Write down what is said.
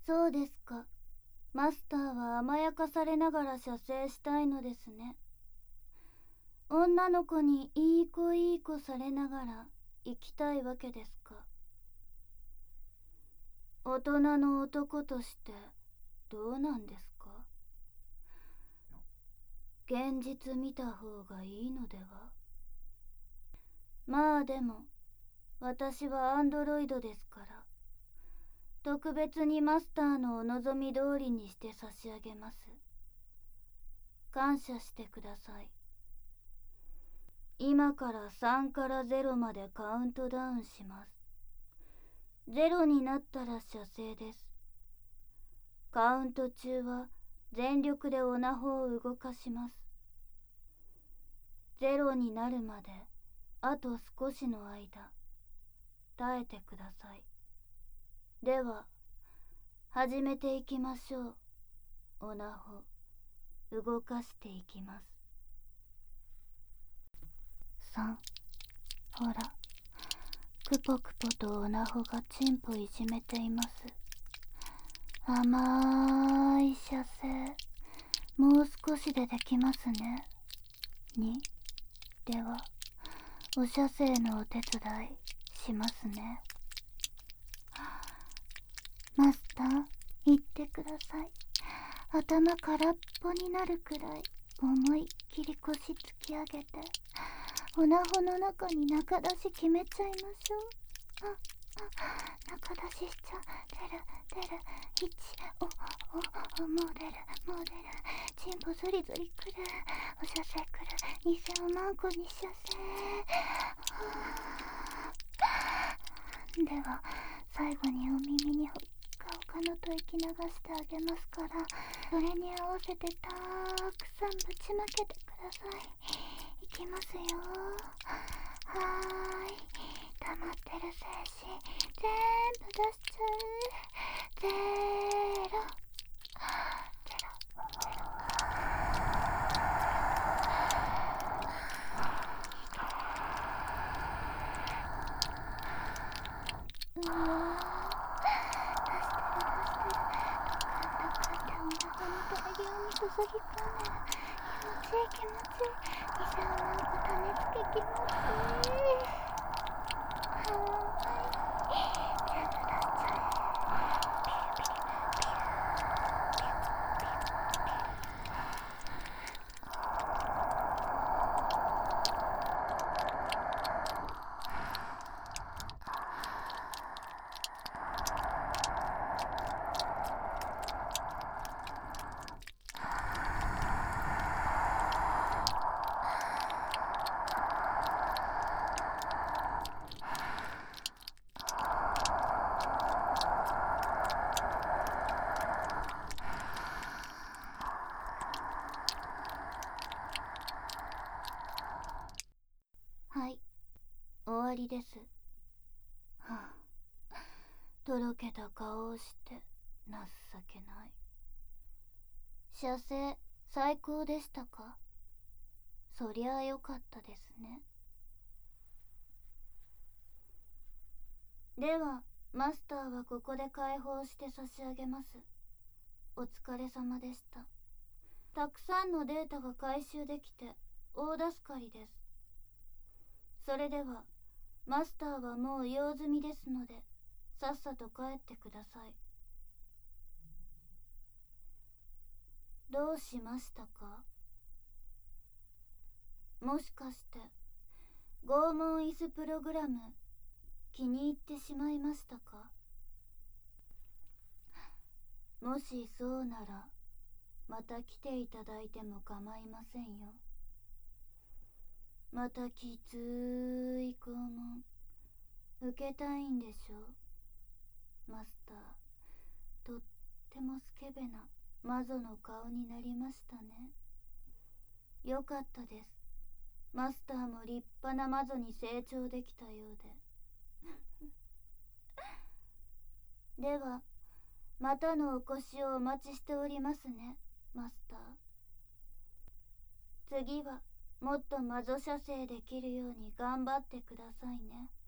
そうですか。マスターは甘やかされながら射精したいのですね。女の子にいい子いい子されながら生きたいわけですか。大人の男としてどうなんですか。現実見た方がいいのでは。まあでも私はアンドロイドですから、特別にマスターのお望み通りにして差し上げます。感謝してください。今から3から0までカウントダウンします。0になったら射精です。カウント中は全力でオナホを動かします。0になるまであと少しの間耐えてください。では始めていきましょう。オナホ動かしていきます。3、ほら、クポクポとオナホがチンポいじめています。甘い射精、もう少しでできますね。2、ではお射精のお手伝いしますね。マスター、言ってください。頭空っぽになるくらい思いっきり腰突き上げて、オナホの中に中出し決めちゃいましょう。中出ししちゃ出るもう出るチンポズリズリくる、お射精くる、2000万個に射精。では最後にお耳にほっかほかのと息流してあげますから、それに合わせてたくさんぶちまけてください。いきますよ。はーい、溜まってる精子全部出しちゃう。ゼロ。うわー、出してる。ドクンドクンってお腹に大量に注ぎ込んでる。気持ちいい。2000万個種付け気持ちいい。はーい、全部出しちゃえ。はい、終わりです。はあ、とろけた顔をして情けない。射精最高でしたか。そりゃあよかったですね。ではマスターはここで解放して差し上げます。お疲れ様でした。たくさんのデータが回収できて大助かりです。それではマスターはもう用済みですので、さっさと帰ってください。どうしましたか。もしかして拷問椅子プログラム気に入ってしまいましたか。もしそうならまた来ていただいても構いませんよ。またきつい拷問受けたいんでしょう。マスター、とってもスケベな魔女の顔になりましたね。よかったです。マスターも立派な魔女に成長できたようで。ではまたのお越しをお待ちしておりますね、マスター。次はもっと魔女射精できるように頑張ってくださいね。